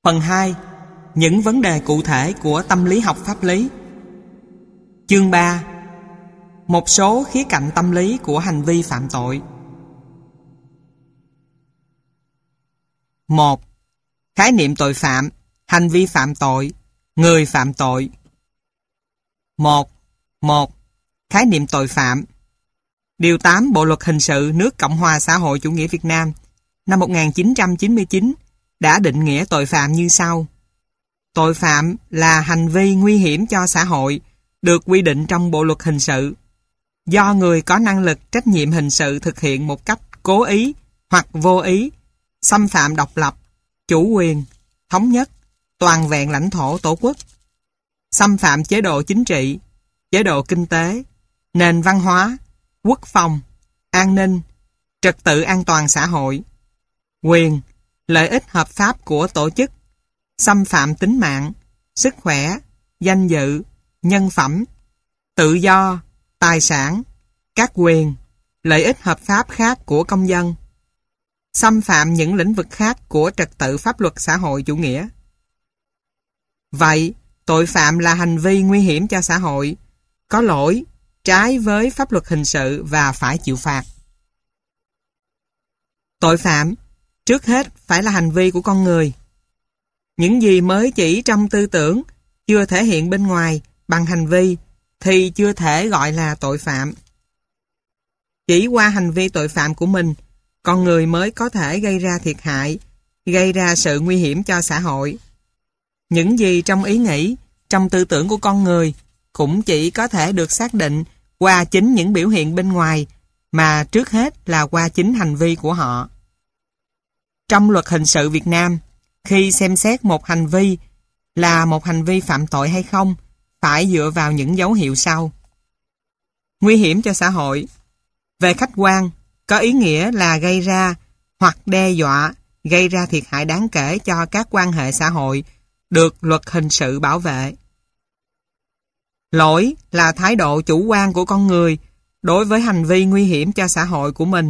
Phần 2. Những vấn đề cụ thể của tâm lý học pháp lý. Chương 3. Một số khía cạnh tâm lý của hành vi phạm tội. 1. Khái niệm tội phạm, hành vi phạm tội, người phạm tội. 1. Khái niệm tội phạm. Điều 8 Bộ Luật Hình sự nước Cộng hòa xã hội chủ nghĩa Việt Nam năm 1999 đã định nghĩa tội phạm như sau. Tội phạm là hành vi nguy hiểm cho xã hội được quy định trong Bộ Luật Hình sự do người có năng lực trách nhiệm hình sự thực hiện một cách cố ý hoặc vô ý, xâm phạm độc lập, chủ quyền, thống nhất, toàn vẹn lãnh thổ tổ quốc, xâm phạm chế độ chính trị, chế độ kinh tế, nền văn hóa, quốc phòng, an ninh, trật tự an toàn xã hội, quyền, lợi ích hợp pháp của tổ chức, xâm phạm tính mạng, sức khỏe, danh dự, nhân phẩm, tự do, tài sản, các quyền, lợi ích hợp pháp khác của công dân, xâm phạm những lĩnh vực khác của trật tự pháp luật xã hội chủ nghĩa. Vậy, tội phạm là hành vi nguy hiểm cho xã hội, có lỗi, trái với pháp luật hình sự và phải chịu phạt. Tội phạm, trước hết phải là hành vi của con người. Những gì mới chỉ trong tư tưởng, chưa thể hiện bên ngoài bằng hành vi, thì chưa thể gọi là tội phạm. Chỉ qua hành vi tội phạm của mình, con người mới có thể gây ra thiệt hại, gây ra sự nguy hiểm cho xã hội. Những gì trong ý nghĩ, trong tư tưởng của con người cũng chỉ có thể được xác định qua chính những biểu hiện bên ngoài, mà trước hết là qua chính hành vi của họ. Trong luật hình sự Việt Nam, khi xem xét một hành vi là một hành vi phạm tội hay không, phải dựa vào những dấu hiệu sau. Nguy hiểm cho xã hội. Về khách quan, có ý nghĩa là gây ra hoặc đe dọa, gây ra thiệt hại đáng kể cho các quan hệ xã hội được luật hình sự bảo vệ. Lỗi là thái độ chủ quan của con người đối với hành vi nguy hiểm cho xã hội của mình.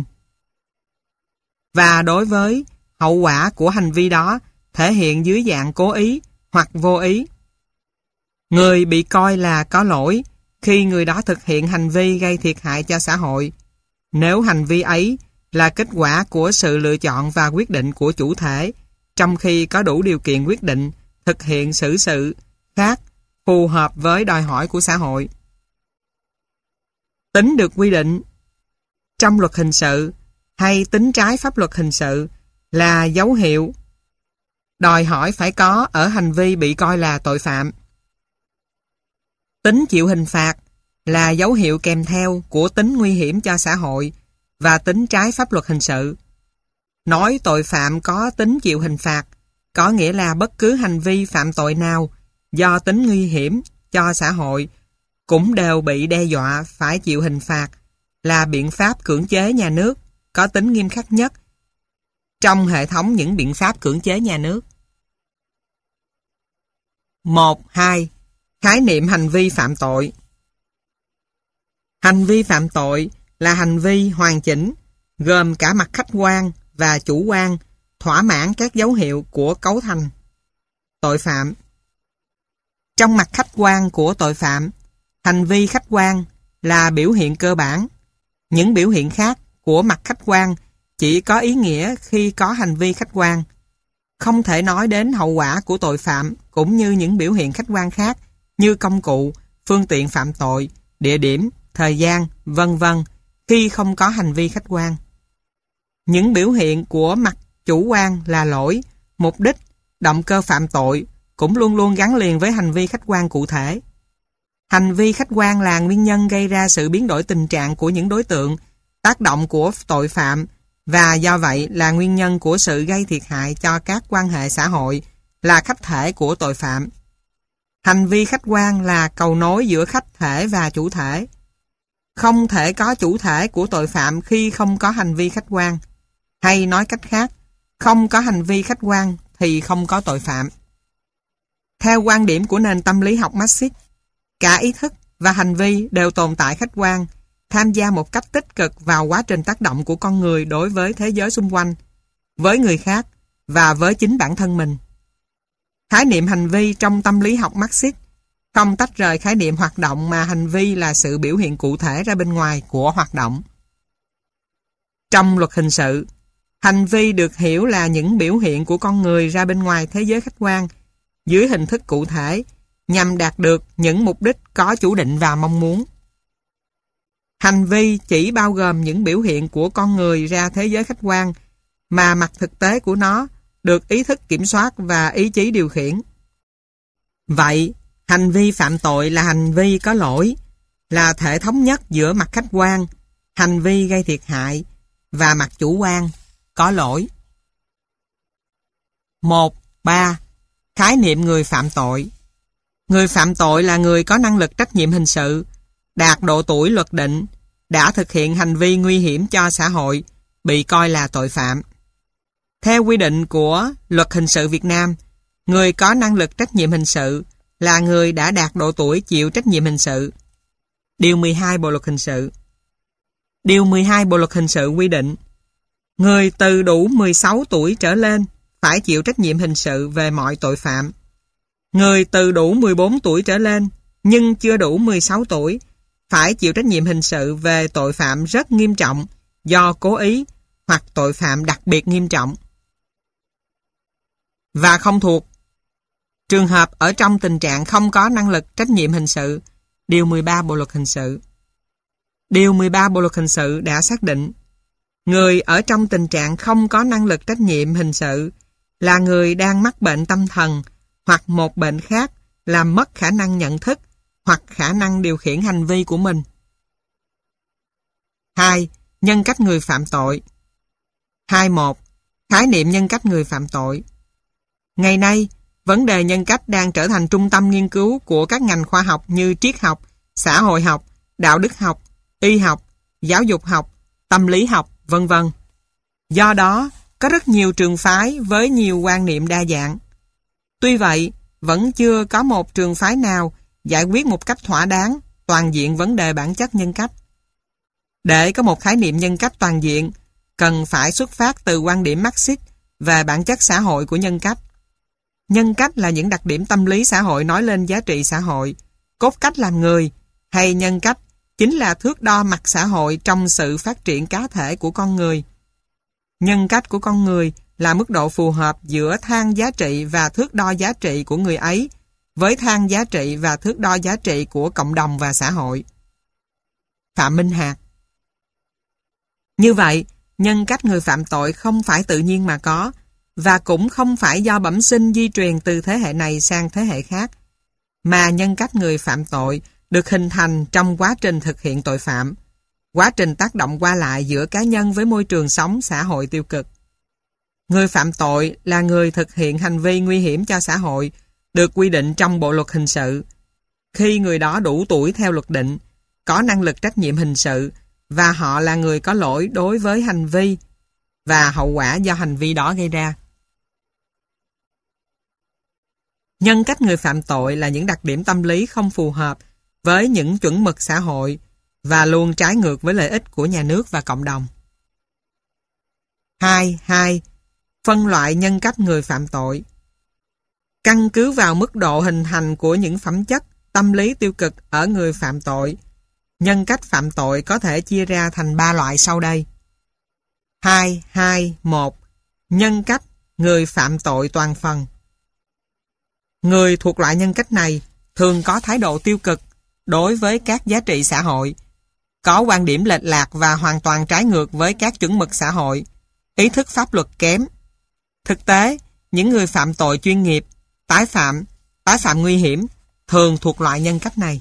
Và đối với hậu quả của hành vi đó thể hiện dưới dạng cố ý hoặc vô ý. Người bị coi là có lỗi khi người đó thực hiện hành vi gây thiệt hại cho xã hội, nếu hành vi ấy là kết quả của sự lựa chọn và quyết định của chủ thể, trong khi có đủ điều kiện quyết định thực hiện xử sự khác phù hợp với đòi hỏi của xã hội. Tính được quy định trong luật hình sự hay tính trái pháp luật hình sự là dấu hiệu đòi hỏi phải có ở hành vi bị coi là tội phạm. Tính chịu hình phạt là dấu hiệu kèm theo của tính nguy hiểm cho xã hội và tính trái pháp luật hình sự. Nói tội phạm có tính chịu hình phạt có nghĩa là bất cứ hành vi phạm tội nào do tính nguy hiểm cho xã hội cũng đều bị đe dọa phải chịu hình phạt, là biện pháp cưỡng chế nhà nước có tính nghiêm khắc nhất trong hệ thống những biện pháp cưỡng chế nhà nước. 1.2. Khái niệm hành vi phạm tội. Hành vi phạm tội là hành vi hoàn chỉnh, gồm cả mặt khách quan và chủ quan, thỏa mãn các dấu hiệu của cấu thành tội phạm. Trong mặt khách quan của tội phạm, hành vi khách quan là biểu hiện cơ bản. Những biểu hiện khác của mặt khách quan chỉ có ý nghĩa khi có hành vi khách quan. Không thể nói đến hậu quả của tội phạm cũng như những biểu hiện khách quan khác như công cụ, phương tiện phạm tội, địa điểm, thời gian, vân vân khi không có hành vi khách quan. Những biểu hiện của mặt chủ quan là lỗi, mục đích, động cơ phạm tội cũng luôn luôn gắn liền với hành vi khách quan cụ thể. Hành vi khách quan là nguyên nhân gây ra sự biến đổi tình trạng của những đối tượng, tác động của tội phạm và do vậy là nguyên nhân của sự gây thiệt hại cho các quan hệ xã hội, là khách thể của tội phạm. Hành vi khách quan là cầu nối giữa khách thể và chủ thể. Không thể có chủ thể của tội phạm khi không có hành vi khách quan. Hay nói cách khác, không có hành vi khách quan thì không có tội phạm. Theo quan điểm của nền tâm lý học Marxist, cả ý thức và hành vi đều tồn tại khách quan, tham gia một cách tích cực vào quá trình tác động của con người đối với thế giới xung quanh, với người khác và với chính bản thân mình. Khái niệm hành vi trong tâm lý học Marxist không tách rời khái niệm hoạt động, mà hành vi là sự biểu hiện cụ thể ra bên ngoài của hoạt động. Trong luật hình sự, hành vi được hiểu là những biểu hiện của con người ra bên ngoài thế giới khách quan dưới hình thức cụ thể nhằm đạt được những mục đích có chủ định và mong muốn. Hành vi chỉ bao gồm những biểu hiện của con người ra thế giới khách quan mà mặt thực tế của nó được ý thức kiểm soát và ý chí điều khiển. Vậy, hành vi phạm tội là hành vi có lỗi, là thể thống nhất giữa mặt khách quan, hành vi gây thiệt hại, và mặt chủ quan, có lỗi. 1.3. Khái niệm người phạm tội. Người phạm tội là người có năng lực trách nhiệm hình sự, đạt độ tuổi luật định, đã thực hiện hành vi nguy hiểm cho xã hội, bị coi là tội phạm. Theo quy định của Luật Hình sự Việt Nam, người có năng lực trách nhiệm hình sự là người đã đạt độ tuổi chịu trách nhiệm hình sự. Điều 12 Bộ Luật Hình sự. Điều 12 Bộ Luật Hình sự quy định, người từ đủ 16 tuổi trở lên phải chịu trách nhiệm hình sự về mọi tội phạm. Người từ đủ 14 tuổi trở lên nhưng chưa đủ 16 tuổi phải chịu trách nhiệm hình sự về tội phạm rất nghiêm trọng do cố ý hoặc tội phạm đặc biệt nghiêm trọng và không thuộc trường hợp ở trong tình trạng không có năng lực trách nhiệm hình sự. Điều 13 Bộ Luật Hình sự. Điều 13 Bộ Luật Hình sự đã xác định người ở trong tình trạng không có năng lực trách nhiệm hình sự là người đang mắc bệnh tâm thần hoặc một bệnh khác làm mất khả năng nhận thức hoặc khả năng điều khiển hành vi của mình. 2. Nhân cách người phạm tội. 2.1. Khái niệm nhân cách người phạm tội. Ngày nay, vấn đề nhân cách đang trở thành trung tâm nghiên cứu của các ngành khoa học như triết học, xã hội học, đạo đức học, y học, giáo dục học, tâm lý học, v.v. Do đó, có rất nhiều trường phái với nhiều quan niệm đa dạng. Tuy vậy, vẫn chưa có một trường phái nào giải quyết một cách thỏa đáng, toàn diện vấn đề bản chất nhân cách. Để có một khái niệm nhân cách toàn diện, cần phải xuất phát từ quan điểm Marxist về bản chất xã hội của nhân cách. Nhân cách là những đặc điểm tâm lý xã hội nói lên giá trị xã hội, cốt cách làm người, hay nhân cách chính là thước đo mặt xã hội trong sự phát triển cá thể của con người. Nhân cách của con người là mức độ phù hợp giữa thang giá trị và thước đo giá trị của người ấy với thang giá trị và thước đo giá trị của cộng đồng và xã hội. Phạm Minh Hạc. Như vậy, nhân cách người phạm tội không phải tự nhiên mà có, và cũng không phải do bẩm sinh di truyền từ thế hệ này sang thế hệ khác, mà nhân cách người phạm tội được hình thành trong quá trình thực hiện tội phạm, quá trình tác động qua lại giữa cá nhân với môi trường sống xã hội tiêu cực. Người phạm tội là người thực hiện hành vi nguy hiểm cho xã hội được quy định trong Bộ Luật Hình sự. Khi người đó đủ tuổi theo luật định, có năng lực trách nhiệm hình sự và họ là người có lỗi đối với hành vi và hậu quả do hành vi đó gây ra. Nhân cách người phạm tội là những đặc điểm tâm lý không phù hợp với những chuẩn mực xã hội và luôn trái ngược với lợi ích của nhà nước và cộng đồng. 2.2. Phân loại nhân cách người phạm tội. Căn cứ vào mức độ hình thành của những phẩm chất tâm lý tiêu cực ở người phạm tội, nhân cách phạm tội có thể chia ra thành 3 loại sau đây. 2.2.1. Nhân cách người phạm tội toàn phần. Người thuộc loại nhân cách này thường có thái độ tiêu cực đối với các giá trị xã hội, có quan điểm lệch lạc và hoàn toàn trái ngược với các chuẩn mực xã hội, ý thức pháp luật kém. Thực tế, những người phạm tội chuyên nghiệp, tái phạm nguy hiểm thường thuộc loại nhân cách này.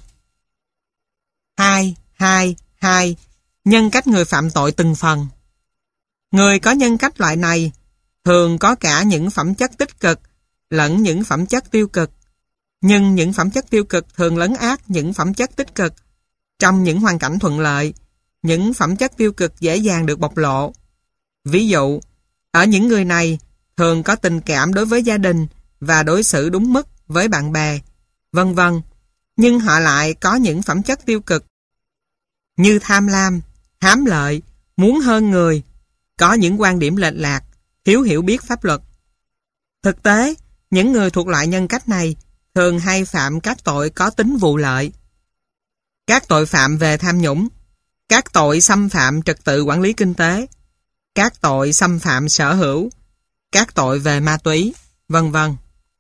2.2.2. Nhân cách người phạm tội từng phần. Người có nhân cách loại này thường có cả những phẩm chất tích cực lẫn những phẩm chất tiêu cực, nhưng những phẩm chất tiêu cực thường lấn át những phẩm chất tích cực. Trong những hoàn cảnh thuận lợi, những phẩm chất tiêu cực dễ dàng được bộc lộ. Ví dụ, ở những người này thường có tình cảm đối với gia đình và đối xử đúng mức với bạn bè, v.v. Nhưng họ lại có những phẩm chất tiêu cực như tham lam, hám lợi, muốn hơn người, có những quan điểm lệch lạc, thiếu hiểu biết pháp luật. Thực tế, Những người thuộc loại nhân cách này thường hay phạm các tội có tính vụ lợi. Các tội phạm về tham nhũng, các tội xâm phạm trật tự quản lý kinh tế, các tội xâm phạm sở hữu, các tội về ma túy, vân vân.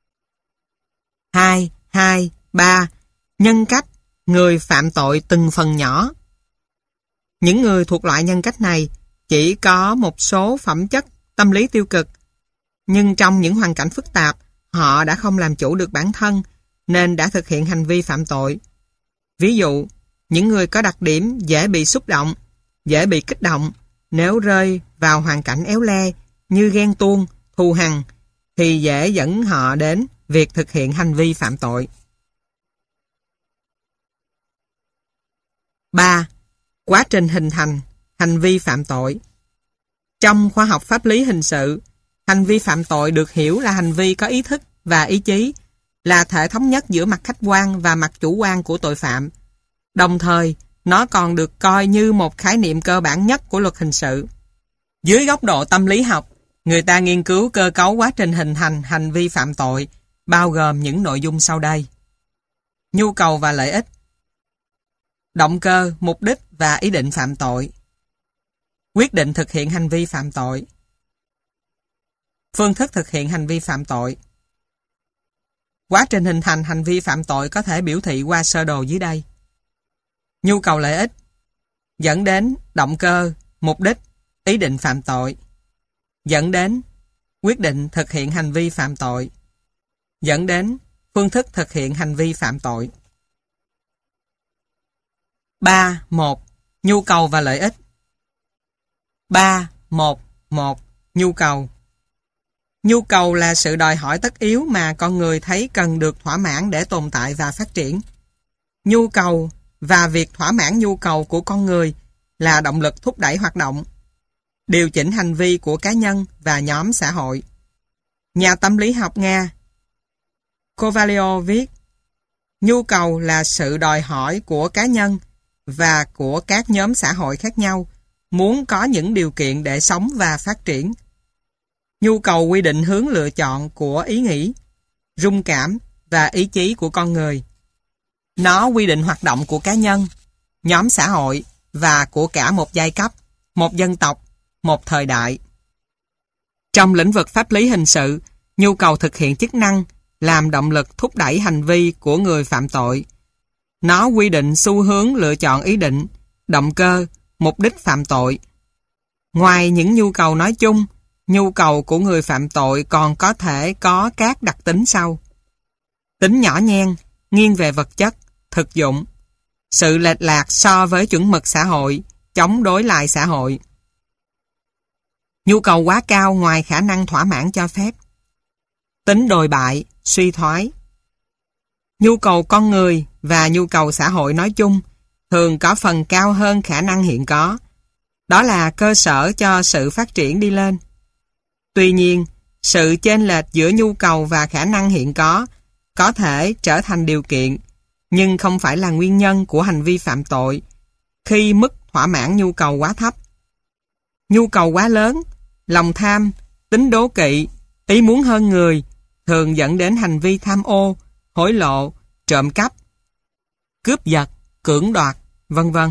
2.2.3. Nhân cách, người phạm tội từng phần nhỏ. Những người thuộc loại nhân cách này chỉ có một số phẩm chất tâm lý tiêu cực, nhưng trong những hoàn cảnh phức tạp, họ đã không làm chủ được bản thân nên đã thực hiện hành vi phạm tội. Ví dụ, những người có đặc điểm dễ bị xúc động, dễ bị kích động nếu rơi vào hoàn cảnh éo le như ghen tuông, thù hằn thì dễ dẫn họ đến việc thực hiện hành vi phạm tội. 3. Quá trình hình thành hành vi phạm tội. Trong khoa học pháp lý hình sự, hành vi phạm tội được hiểu là hành vi có ý thức và ý chí, là thể thống nhất giữa mặt khách quan và mặt chủ quan của tội phạm. Đồng thời, nó còn được coi như một khái niệm cơ bản nhất của luật hình sự. Dưới góc độ tâm lý học, người ta nghiên cứu cơ cấu quá trình hình thành hành vi phạm tội, bao gồm những nội dung sau đây. Nhu cầu và lợi ích, động cơ, mục đích và ý định phạm tội, quyết định thực hiện hành vi phạm tội, phương thức thực hiện hành vi phạm tội. Quá trình hình thành hành vi phạm tội có thể biểu thị qua sơ đồ dưới đây. Nhu cầu lợi ích dẫn đến động cơ, mục đích, ý định phạm tội, dẫn đến quyết định thực hiện hành vi phạm tội, dẫn đến phương thức thực hiện hành vi phạm tội. 3.1. Nhu cầu và lợi ích. 3.1.1. Nhu cầu. Nhu cầu là sự đòi hỏi tất yếu mà con người thấy cần được thỏa mãn để tồn tại và phát triển. Nhu cầu và việc thỏa mãn nhu cầu của con người là động lực thúc đẩy hoạt động, điều chỉnh hành vi của cá nhân và nhóm xã hội. Nhà tâm lý học Nga Kovalyov viết, nhu cầu là sự đòi hỏi của cá nhân và của các nhóm xã hội khác nhau muốn có những điều kiện để sống và phát triển. Nhu cầu quy định hướng lựa chọn của ý nghĩ, rung cảm và ý chí của con người. Nó quy định hoạt động của cá nhân, nhóm xã hội và của cả một giai cấp, một dân tộc, một thời đại. Trong lĩnh vực pháp lý hình sự, nhu cầu thực hiện chức năng làm động lực thúc đẩy hành vi của người phạm tội. Nó quy định xu hướng lựa chọn ý định, động cơ, mục đích phạm tội. Ngoài những nhu cầu nói chung, nhu cầu của người phạm tội còn có thể có các đặc tính sau. Tính nhỏ nhen, nghiêng về vật chất, thực dụng, sự lệch lạc so với chuẩn mực xã hội, chống đối lại xã hội. Nhu cầu quá cao ngoài khả năng thỏa mãn cho phép. Tính đồi bại, suy thoái. Nhu cầu con người và nhu cầu xã hội nói chung thường có phần cao hơn khả năng hiện có. Đó là cơ sở cho sự phát triển đi lên. Tuy nhiên, sự chênh lệch giữa nhu cầu và khả năng hiện có thể trở thành điều kiện, nhưng không phải là nguyên nhân của hành vi phạm tội khi mức thỏa mãn nhu cầu quá thấp. Nhu cầu quá lớn, lòng tham, tính đố kỵ, ý muốn hơn người thường dẫn đến hành vi tham ô, hối lộ, trộm cắp, cướp giật, cưỡng đoạt, vân vân.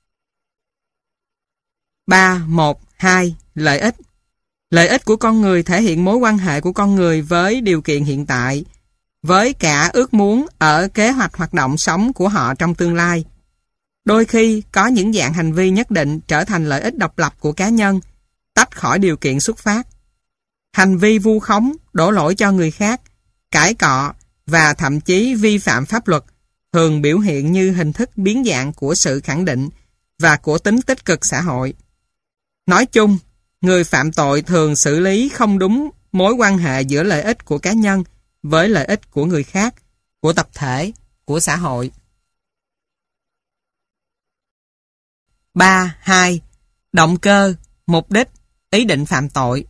3.1.2. Lợi ích. Lợi ích của con người thể hiện mối quan hệ của con người với điều kiện hiện tại, với cả ước muốn ở kế hoạch hoạt động sống của họ trong tương lai. Đôi khi có những dạng hành vi nhất định trở thành lợi ích độc lập của cá nhân, tách khỏi điều kiện xuất phát. Hành vi vu khống, đổ lỗi cho người khác, cãi cọ và thậm chí vi phạm pháp luật thường biểu hiện như hình thức biến dạng của sự khẳng định và của tính tích cực xã hội. Nói chung, người phạm tội thường xử lý không đúng mối quan hệ giữa lợi ích của cá nhân với lợi ích của người khác, của tập thể, của xã hội. 3.2. Động cơ, mục đích, ý định phạm tội.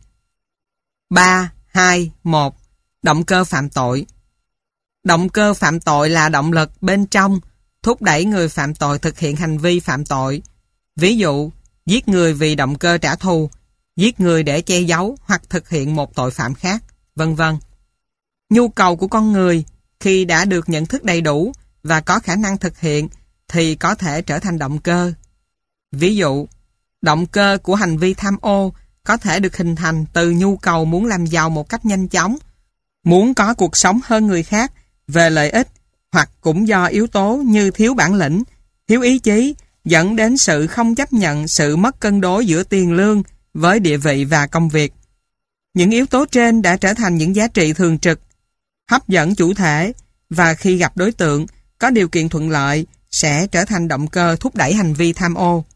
3.2.1. Động cơ phạm tội. Động cơ phạm tội là động lực bên trong thúc đẩy người phạm tội thực hiện hành vi phạm tội. Ví dụ, giết người vì động cơ trả thù, giết người để che giấu hoặc thực hiện một tội phạm khác, vân vân. Nhu cầu của con người khi đã được nhận thức đầy đủ và có khả năng thực hiện thì có thể trở thành động cơ. Ví dụ, động cơ của hành vi tham ô có thể được hình thành từ nhu cầu muốn làm giàu một cách nhanh chóng, muốn có cuộc sống hơn người khác về lợi ích, hoặc cũng do yếu tố như thiếu bản lĩnh, thiếu ý chí, dẫn đến sự không chấp nhận sự mất cân đối giữa tiền lương với địa vị và công việc. Những yếu tố trên đã trở thành những giá trị thường trực, hấp dẫn chủ thể, và khi gặp đối tượng có điều kiện thuận lợi sẽ trở thành động cơ thúc đẩy hành vi tham ô.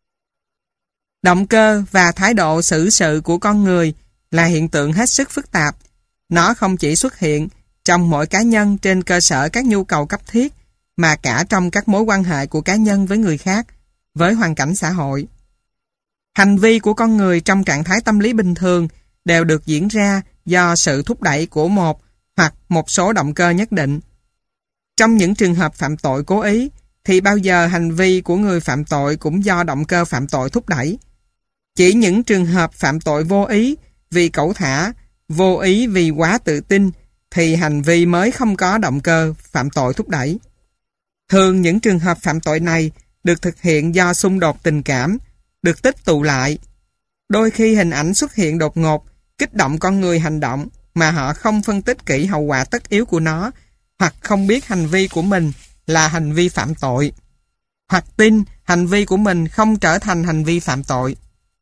Động cơ và thái độ xử sự của con người là hiện tượng hết sức phức tạp. Nó không chỉ xuất hiện trong mỗi cá nhân trên cơ sở các nhu cầu cấp thiết, mà cả trong các mối quan hệ của cá nhân với người khác, với hoàn cảnh xã hội. Hành vi của con người trong trạng thái tâm lý bình thường đều được diễn ra do sự thúc đẩy của một hoặc một số động cơ nhất định. Trong những trường hợp phạm tội cố ý, thì bao giờ hành vi của người phạm tội cũng do động cơ phạm tội thúc đẩy. Chỉ những trường hợp phạm tội vô ý vì cẩu thả, vô ý vì quá tự tin, thì hành vi mới không có động cơ phạm tội thúc đẩy. Thường những trường hợp phạm tội này được thực hiện do xung đột tình cảm, được tích tụ lại. Đôi khi hình ảnh xuất hiện đột ngột, kích động con người hành động mà họ không phân tích kỹ hậu quả tất yếu của nó, hoặc không biết hành vi của mình là hành vi phạm tội, hoặc tin hành vi của mình không trở thành hành vi phạm tội.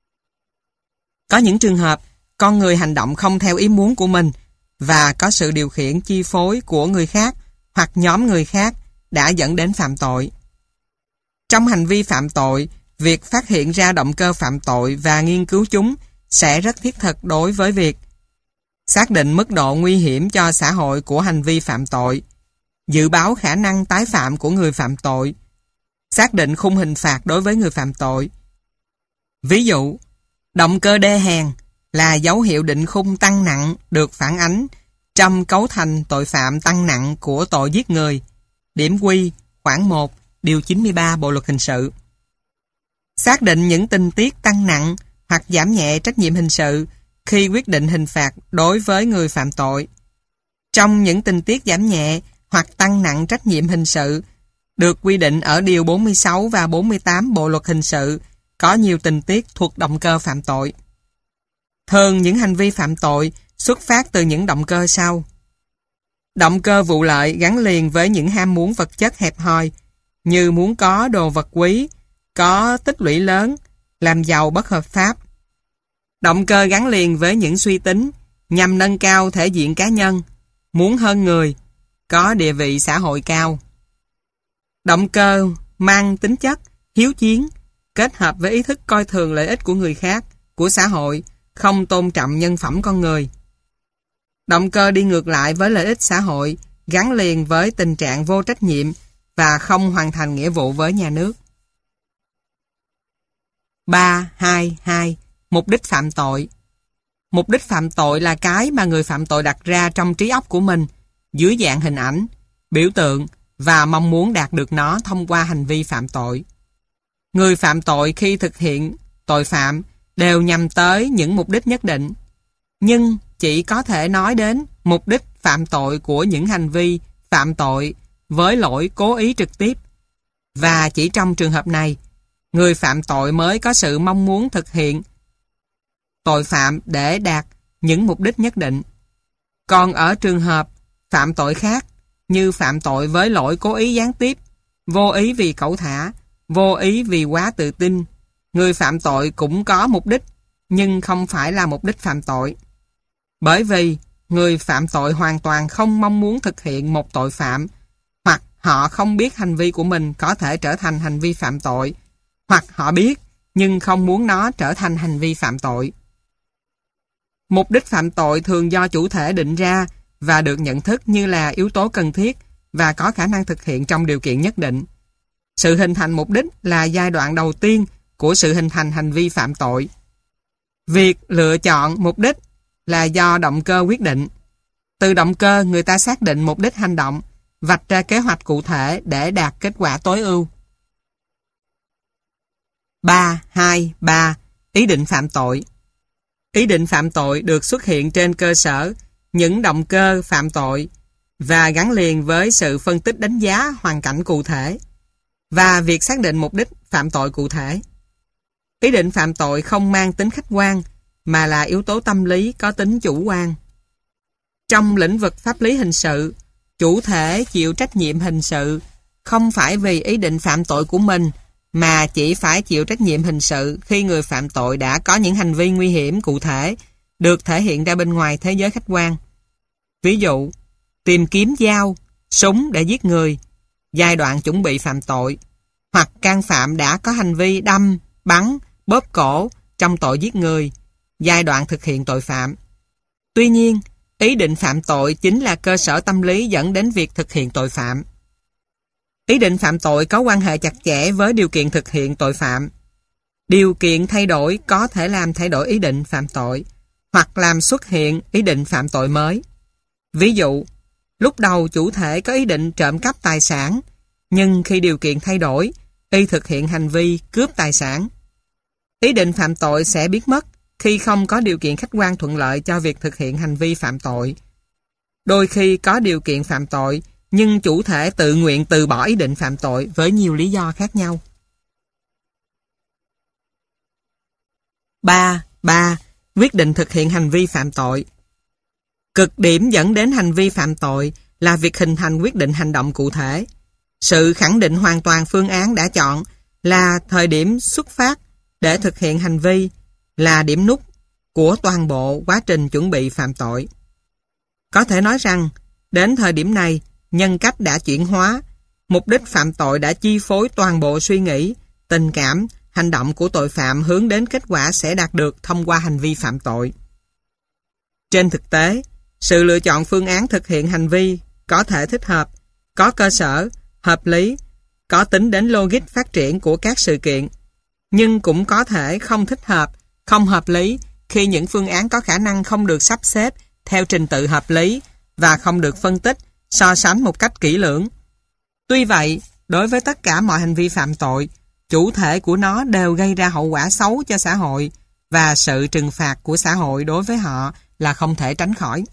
Có những trường hợp, con người hành động không theo ý muốn của mình và có sự điều khiển chi phối của người khác hoặc nhóm người khác đã dẫn đến phạm tội. Trong hành vi phạm tội, việc phát hiện ra động cơ phạm tội và nghiên cứu chúng sẽ rất thiết thực đối với việc xác định mức độ nguy hiểm cho xã hội của hành vi phạm tội, dự báo khả năng tái phạm của người phạm tội, xác định khung hình phạt đối với người phạm tội. Ví dụ, động cơ đê hèn là dấu hiệu định khung tăng nặng được phản ánh trong cấu thành tội phạm tăng nặng của tội giết người, điểm Q, khoản 1, điều 93 Bộ luật hình sự. Xác định những tình tiết tăng nặng hoặc giảm nhẹ trách nhiệm hình sự khi quyết định hình phạt đối với người phạm tội. Trong những tình tiết giảm nhẹ hoặc tăng nặng trách nhiệm hình sự được quy định ở điều 46 và 48 Bộ luật hình sự có nhiều tình tiết thuộc động cơ phạm tội. Thường những hành vi phạm tội xuất phát từ những động cơ sau. Động cơ vụ lợi gắn liền với những ham muốn vật chất hẹp hòi, như muốn có đồ vật quý, có tích lũy lớn, làm giàu bất hợp pháp. Động cơ gắn liền với những suy tính nhằm nâng cao thể diện cá nhân, muốn hơn người, có địa vị xã hội cao. Động cơ mang tính chất hiếu chiến, kết hợp với ý thức coi thường lợi ích của người khác, của xã hội, không tôn trọng nhân phẩm con người. Động cơ đi ngược lại với lợi ích xã hội, gắn liền với tình trạng vô trách nhiệm và không hoàn thành nghĩa vụ với nhà nước. 3.2.2. Mục đích phạm tội. Mục đích phạm tội là cái mà người phạm tội đặt ra trong trí óc của mình, dưới dạng hình ảnh, biểu tượng và mong muốn đạt được nó thông qua hành vi phạm tội. Người phạm tội khi thực hiện tội phạm đều nhằm tới những mục đích nhất định, nhưng chỉ có thể nói đến mục đích phạm tội của những hành vi phạm tội với lỗi cố ý trực tiếp, và chỉ trong trường hợp này, người phạm tội mới có sự mong muốn thực hiện tội phạm để đạt những mục đích nhất định. Còn ở trường hợp phạm tội khác, như phạm tội với lỗi cố ý gián tiếp, vô ý vì cẩu thả, vô ý vì quá tự tin, người phạm tội cũng có mục đích, nhưng không phải là mục đích phạm tội. Bởi vì người phạm tội hoàn toàn không mong muốn thực hiện một tội phạm, hoặc họ không biết hành vi của mình có thể trở thành hành vi phạm tội, hoặc họ biết nhưng không muốn nó trở thành hành vi phạm tội. Mục đích phạm tội thường do chủ thể định ra và được nhận thức như là yếu tố cần thiết và có khả năng thực hiện trong điều kiện nhất định. Sự hình thành mục đích là giai đoạn đầu tiên của sự hình thành hành vi phạm tội. Việc lựa chọn mục đích là do động cơ quyết định. Từ động cơ, người ta xác định mục đích hành động, vạch ra kế hoạch cụ thể để đạt kết quả tối ưu. 3.2.3. Ý định phạm tội. Ý định phạm tội được xuất hiện trên cơ sở những động cơ phạm tội và gắn liền với sự phân tích đánh giá hoàn cảnh cụ thể và việc xác định mục đích phạm tội cụ thể. Ý định phạm tội không mang tính khách quan mà là yếu tố tâm lý có tính chủ quan. Trong lĩnh vực pháp lý hình sự, chủ thể chịu trách nhiệm hình sự không phải vì ý định phạm tội của mình mà chỉ phải chịu trách nhiệm hình sự khi người phạm tội đã có những hành vi nguy hiểm cụ thể được thể hiện ra bên ngoài thế giới khách quan. Ví dụ, tìm kiếm dao, súng để giết người, giai đoạn chuẩn bị phạm tội, hoặc can phạm đã có hành vi đâm, bắn, bóp cổ trong tội giết người, giai đoạn thực hiện tội phạm. Tuy nhiên, ý định phạm tội chính là cơ sở tâm lý dẫn đến việc thực hiện tội phạm. Ý định phạm tội có quan hệ chặt chẽ với điều kiện thực hiện tội phạm. Điều kiện thay đổi có thể làm thay đổi ý định phạm tội, hoặc làm xuất hiện ý định phạm tội mới. Ví dụ, lúc đầu chủ thể có ý định trộm cắp tài sản, nhưng khi điều kiện thay đổi, y thực hiện hành vi cướp tài sản. Ý định phạm tội sẽ biến mất khi không có điều kiện khách quan thuận lợi cho việc thực hiện hành vi phạm tội. Đôi khi có điều kiện phạm tội, nhưng chủ thể tự nguyện từ bỏ ý định phạm tội với nhiều lý do khác nhau. 3. Quyết định thực hiện hành vi phạm tội. Cực điểm dẫn đến hành vi phạm tội là việc hình thành quyết định hành động cụ thể. Sự khẳng định hoàn toàn phương án đã chọn là thời điểm xuất phát để thực hiện hành vi, là điểm nút của toàn bộ quá trình chuẩn bị phạm tội. Có thể nói rằng, đến thời điểm này, nhân cách đã chuyển hóa, mục đích phạm tội đã chi phối toàn bộ suy nghĩ, tình cảm, hành động của tội phạm hướng đến kết quả sẽ đạt được thông qua hành vi phạm tội. Trên thực tế, sự lựa chọn phương án thực hiện hành vi có thể thích hợp, có cơ sở, hợp lý, có tính đến logic phát triển của các sự kiện, nhưng cũng có thể không thích hợp, không hợp lý khi những phương án có khả năng không được sắp xếp theo trình tự hợp lý và không được phân tích, so sánh một cách kỹ lưỡng. Tuy vậy, đối với tất cả mọi hành vi phạm tội, chủ thể của nó đều gây ra hậu quả xấu cho xã hội và sự trừng phạt của xã hội đối với họ là không thể tránh khỏi.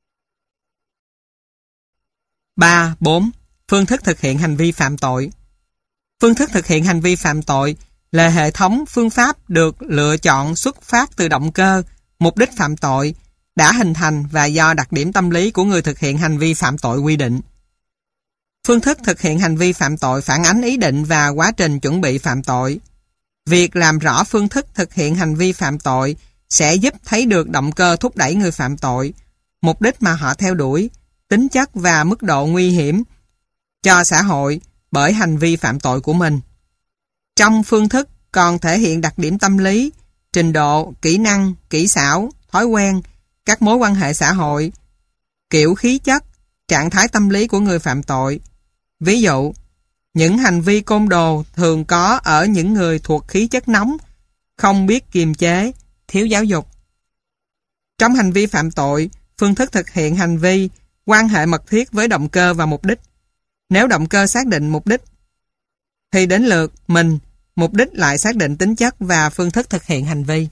3.4. Phương thức thực hiện hành vi phạm tội. Phương thức thực hiện hành vi phạm tội là hệ thống phương pháp được lựa chọn xuất phát từ động cơ, mục đích phạm tội, đã hình thành và do đặc điểm tâm lý của người thực hiện hành vi phạm tội quy định. Phương thức thực hiện hành vi phạm tội phản ánh ý định và quá trình chuẩn bị phạm tội. Việc làm rõ phương thức thực hiện hành vi phạm tội sẽ giúp thấy được động cơ thúc đẩy người phạm tội, mục đích mà họ theo đuổi, tính chất và mức độ nguy hiểm cho xã hội bởi hành vi phạm tội của mình. Trong phương thức còn thể hiện đặc điểm tâm lý, trình độ, kỹ năng, kỹ xảo, thói quen, các mối quan hệ xã hội, kiểu khí chất, trạng thái tâm lý của người phạm tội. Ví dụ, những hành vi côn đồ thường có ở những người thuộc khí chất nóng, không biết kiềm chế, thiếu giáo dục. Trong hành vi phạm tội, phương thức thực hiện hành vi quan hệ mật thiết với động cơ và mục đích. Nếu động cơ xác định mục đích, thì đến lượt mình, mục đích lại xác định tính chất và phương thức thực hiện hành vi.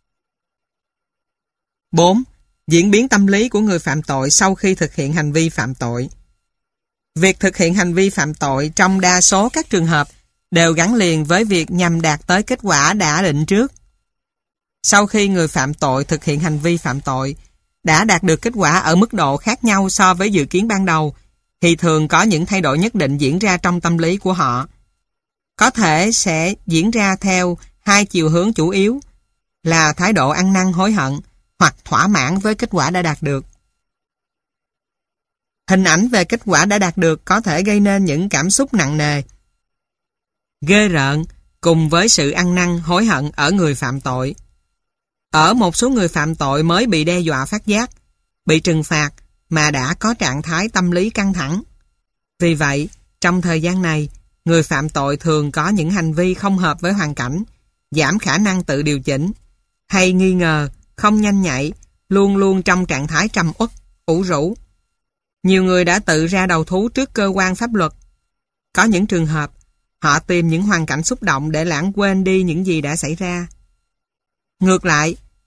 4. Diễn biến tâm lý của người phạm tội sau khi thực hiện hành vi phạm tội. Việc thực hiện hành vi phạm tội trong đa số các trường hợp đều gắn liền với việc nhằm đạt tới kết quả đã định trước. Sau khi người phạm tội thực hiện hành vi phạm tội đã đạt được kết quả ở mức độ khác nhau so với dự kiến ban đầu, thì thường có những thay đổi nhất định diễn ra trong tâm lý của họ. Có thể sẽ diễn ra theo hai chiều hướng chủ yếu là thái độ ăn năn hối hận hoặc thỏa mãn với kết quả đã đạt được. Hình ảnh về kết quả đã đạt được có thể gây nên những cảm xúc nặng nề, ghê rợn cùng với sự ăn năn hối hận ở người phạm tội. Ở một số người phạm tội mới bị đe dọa phát giác, bị trừng phạt mà đã có trạng thái tâm lý căng thẳng. Vì vậy, trong thời gian này, người phạm tội thường có những hành vi không hợp với hoàn cảnh, giảm khả năng tự điều chỉnh, hay nghi ngờ, không nhanh nhạy, luôn luôn trong trạng thái trầm uất, ủ rũ. Nhiều người đã tự ra đầu thú trước cơ quan pháp luật. Có những trường hợp, họ tìm những hoàn cảnh xúc động để lãng quên đi những gì đã xảy ra. Ngược lại,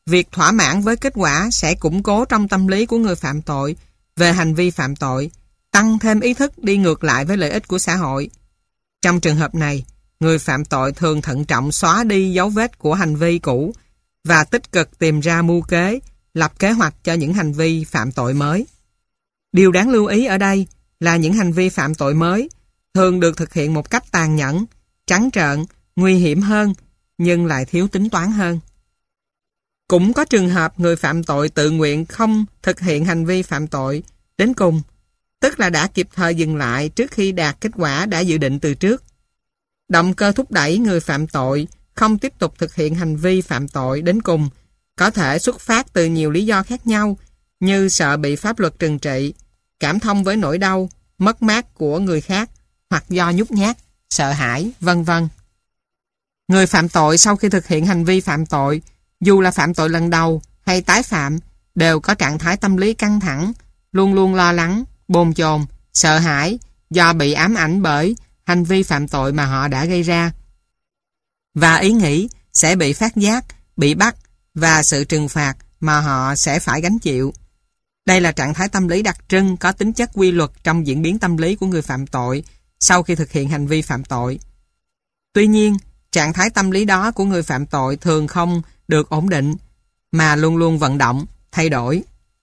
Việc thỏa mãn với kết quả sẽ củng cố trong tâm lý của người phạm tội về hành vi phạm tội, tăng thêm ý thức đi ngược lại với lợi ích của xã hội. Trong trường hợp này, người phạm tội thường thận trọng xóa đi dấu vết của hành vi cũ và tích cực tìm ra mưu kế, lập kế hoạch cho những hành vi phạm tội mới. Điều đáng lưu ý ở đây là những hành vi phạm tội mới thường được thực hiện một cách tàn nhẫn, trắng trợn, nguy hiểm hơn, nhưng lại thiếu tính toán hơn. Cũng có trường hợp người phạm tội tự nguyện không thực hiện hành vi phạm tội đến cùng, tức là đã kịp thời dừng lại trước khi đạt kết quả đã dự định từ trước. Động cơ thúc đẩy người phạm tội không tiếp tục thực hiện hành vi phạm tội đến cùng có thể xuất phát từ nhiều lý do khác nhau, như sợ bị pháp luật trừng trị, cảm thông với nỗi đau, mất mát của người khác, hoặc do nhút nhát, sợ hãi, vân vân. Người phạm tội sau khi thực hiện hành vi phạm tội, dù là phạm tội lần đầu hay tái phạm, đều có trạng thái tâm lý căng thẳng, luôn luôn lo lắng, bồn chồn, sợ hãi do bị ám ảnh bởi hành vi phạm tội mà họ đã gây ra. Và ý nghĩ sẽ bị phát giác, bị bắt và sự trừng phạt mà họ sẽ phải gánh chịu. Đây là trạng thái tâm lý đặc trưng có tính chất quy luật trong diễn biến tâm lý của người phạm tội sau khi thực hiện hành vi phạm tội. Tuy nhiên, trạng thái tâm lý đó của người phạm tội thường không được ổn định, mà luôn luôn vận động, thay đổi.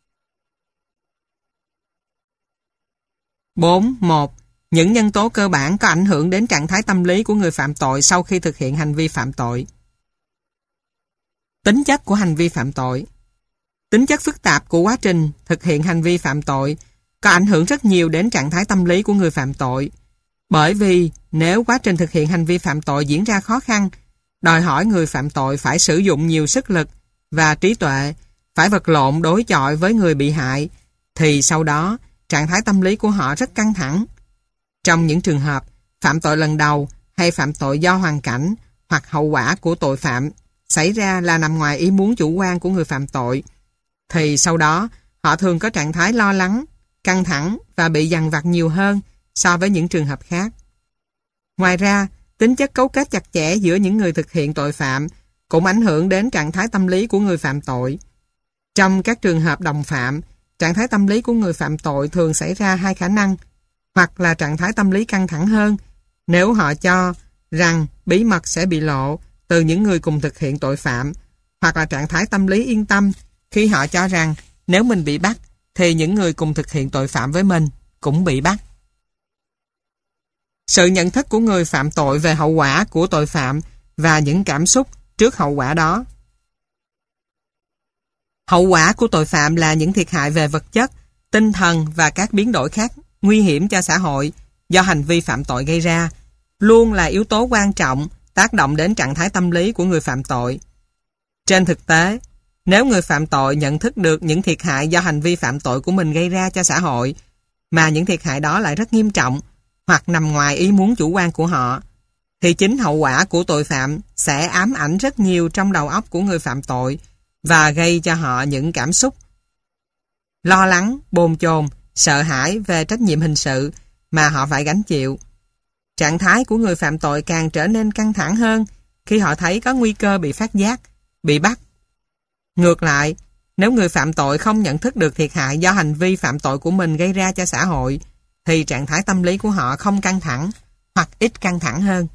4.1. Những nhân tố cơ bản có ảnh hưởng đến trạng thái tâm lý của người phạm tội sau khi thực hiện hành vi phạm tội. Tính chất của hành vi phạm tội. Tính chất phức tạp của quá trình thực hiện hành vi phạm tội có ảnh hưởng rất nhiều đến trạng thái tâm lý của người phạm tội. Bởi vì nếu quá trình thực hiện hành vi phạm tội diễn ra khó khăn, đòi hỏi người phạm tội phải sử dụng nhiều sức lực và trí tuệ, phải vật lộn đối chọi với người bị hại, thì sau đó trạng thái tâm lý của họ rất căng thẳng. Trong những trường hợp phạm tội lần đầu hay phạm tội do hoàn cảnh hoặc hậu quả của tội phạm xảy ra là nằm ngoài ý muốn chủ quan của người phạm tội, thì sau đó họ thường có trạng thái lo lắng, căng thẳng và bị dằn vặt nhiều hơn so với những trường hợp khác. Ngoài ra, tính chất cấu kết chặt chẽ giữa những người thực hiện tội phạm cũng ảnh hưởng đến trạng thái tâm lý của người phạm tội. Trong các trường hợp đồng phạm, trạng thái tâm lý của người phạm tội thường xảy ra hai khả năng, hoặc là trạng thái tâm lý căng thẳng hơn nếu họ cho rằng bí mật sẽ bị lộ từ những người cùng thực hiện tội phạm, hoặc là trạng thái tâm lý yên tâm khi họ cho rằng nếu mình bị bắt thì những người cùng thực hiện tội phạm với mình cũng bị bắt. Sự nhận thức của người phạm tội về hậu quả của tội phạm và những cảm xúc trước hậu quả đó. Hậu quả của tội phạm là những thiệt hại về vật chất, tinh thần và các biến đổi khác nguy hiểm cho xã hội do hành vi phạm tội gây ra, luôn là yếu tố quan trọng tác động đến trạng thái tâm lý của người phạm tội. Trên thực tế, nếu người phạm tội nhận thức được những thiệt hại do hành vi phạm tội của mình gây ra cho xã hội, mà những thiệt hại đó lại rất nghiêm trọng hoặc nằm ngoài ý muốn chủ quan của họ, thì chính hậu quả của tội phạm sẽ ám ảnh rất nhiều trong đầu óc của người phạm tội và gây cho họ những cảm xúc lo lắng, bồn chồn, sợ hãi về trách nhiệm hình sự mà họ phải gánh chịu. Trạng thái của người phạm tội càng trở nên căng thẳng hơn khi họ thấy có nguy cơ bị phát giác, bị bắt. Ngược lại, nếu người phạm tội không nhận thức được thiệt hại do hành vi phạm tội của mình gây ra cho xã hội, thì trạng thái tâm lý của họ không căng thẳng hoặc ít căng thẳng hơn.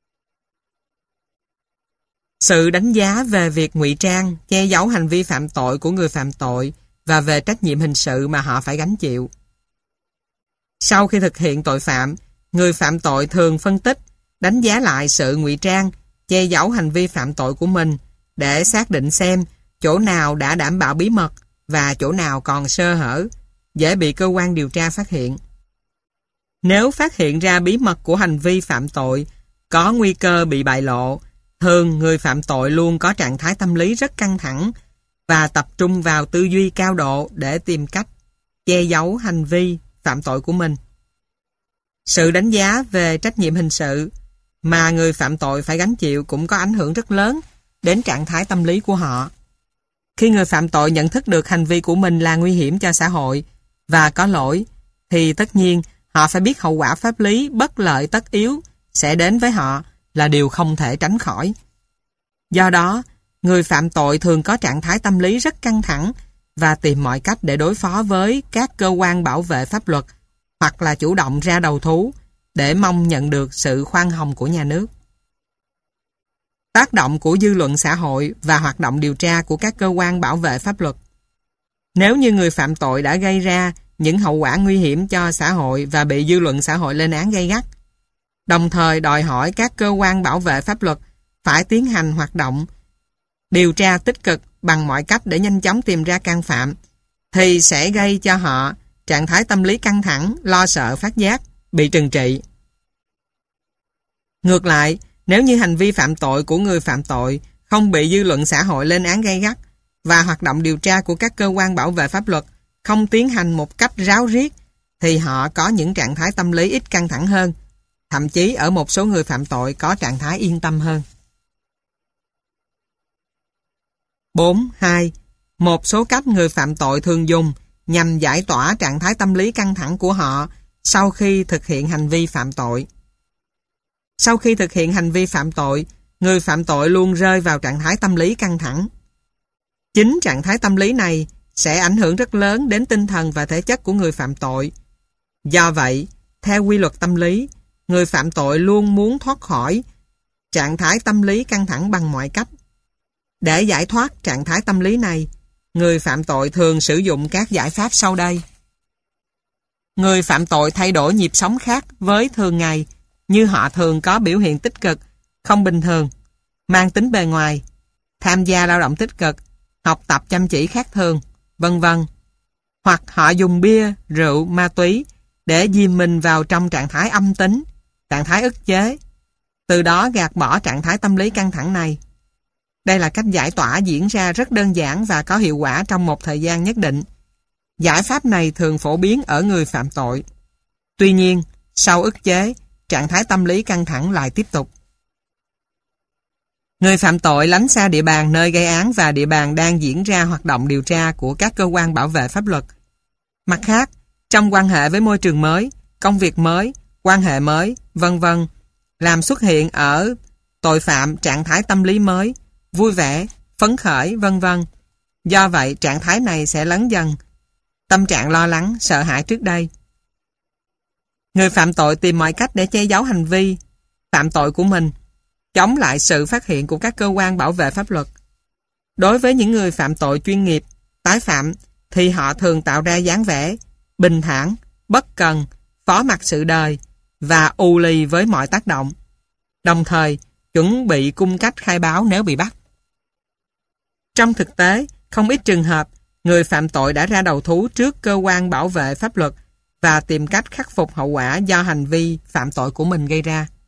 Sự đánh giá về việc ngụy trang, che giấu hành vi phạm tội của người phạm tội và về trách nhiệm hình sự mà họ phải gánh chịu. Sau khi thực hiện tội phạm, người phạm tội thường phân tích, đánh giá lại sự ngụy trang, che giấu hành vi phạm tội của mình để xác định xem chỗ nào đã đảm bảo bí mật và chỗ nào còn sơ hở, dễ bị cơ quan điều tra phát hiện. Nếu phát hiện ra bí mật của hành vi phạm tội có nguy cơ bị bại lộ, thường người phạm tội luôn có trạng thái tâm lý rất căng thẳng và tập trung vào tư duy cao độ để tìm cách che giấu hành vi phạm tội của mình. Sự đánh giá về trách nhiệm hình sự mà người phạm tội phải gánh chịu cũng có ảnh hưởng rất lớn đến trạng thái tâm lý của họ. Khi người phạm tội nhận thức được hành vi của mình là nguy hiểm cho xã hội và có lỗi, thì tất nhiên họ phải biết hậu quả pháp lý bất lợi tất yếu sẽ đến với họ là điều không thể tránh khỏi. Do đó, người phạm tội thường có trạng thái tâm lý rất căng thẳng và tìm mọi cách để đối phó với các cơ quan bảo vệ pháp luật hoặc là chủ động ra đầu thú để mong nhận được sự khoan hồng của nhà nước. Tác động của dư luận xã hội và hoạt động điều tra của các cơ quan bảo vệ pháp luật. Nếu như người phạm tội đã gây ra những hậu quả nguy hiểm cho xã hội và bị dư luận xã hội lên án gay gắt, đồng thời đòi hỏi các cơ quan bảo vệ pháp luật phải tiến hành hoạt động điều tra tích cực bằng mọi cách để nhanh chóng tìm ra can phạm, thì sẽ gây cho họ trạng thái tâm lý căng thẳng, lo sợ phát giác, bị trừng trị. Ngược lại, nếu như hành vi phạm tội của người phạm tội không bị dư luận xã hội lên án gay gắt và hoạt động điều tra của các cơ quan bảo vệ pháp luật không tiến hành một cách ráo riết, thì họ có những trạng thái tâm lý ít căng thẳng hơn. Thậm chí ở một số người phạm tội có trạng thái yên tâm hơn. 4.2. Một số cách người phạm tội thường dùng nhằm giải tỏa trạng thái tâm lý căng thẳng của họ sau khi thực hiện hành vi phạm tội. Sau khi thực hiện hành vi phạm tội, người phạm tội luôn rơi vào trạng thái tâm lý căng thẳng. Chính trạng thái tâm lý này sẽ ảnh hưởng rất lớn đến tinh thần và thể chất của người phạm tội. Do vậy, theo quy luật tâm lý, người phạm tội luôn muốn thoát khỏi trạng thái tâm lý căng thẳng bằng mọi cách. Để giải thoát trạng thái tâm lý này, người phạm tội thường sử dụng các giải pháp sau đây. Người phạm tội thay đổi nhịp sống khác với thường ngày, như họ thường có biểu hiện tích cực, không bình thường, mang tính bề ngoài, tham gia lao động tích cực, học tập chăm chỉ khác thường, vân vân. Hoặc họ dùng bia, rượu, ma túy để dìm mình vào trong trạng thái âm tính, trạng thái ức chế, từ đó gạt bỏ trạng thái tâm lý căng thẳng này. Đây là cách giải tỏa diễn ra rất đơn giản và có hiệu quả trong một thời gian nhất định. Giải pháp này thường phổ biến ở người phạm tội. Tuy nhiên, sau ức chế, trạng thái tâm lý căng thẳng lại tiếp tục. Người phạm tội lánh xa địa bàn nơi gây án và địa bàn đang diễn ra hoạt động điều tra của các cơ quan bảo vệ pháp luật. Mặt khác, trong quan hệ với môi trường mới, công việc mới, quan hệ mới, vân vân, làm xuất hiện ở tội phạm trạng thái tâm lý mới, vui vẻ, phấn khởi, vân vân. Do vậy, trạng thái này sẽ lấn dần tâm trạng lo lắng, sợ hãi trước đây. Người phạm tội tìm mọi cách để che giấu hành vi phạm tội của mình, chống lại sự phát hiện của các cơ quan bảo vệ pháp luật. Đối với những người phạm tội chuyên nghiệp, tái phạm, thì họ thường tạo ra dáng vẻ bình thản, bất cần, phó mặc sự đời và ù lì với mọi tác động, đồng thời chuẩn bị cung cách khai báo nếu bị bắt. Trong thực tế, không ít trường hợp, người phạm tội đã ra đầu thú trước cơ quan bảo vệ pháp luật và tìm cách khắc phục hậu quả do hành vi phạm tội của mình gây ra.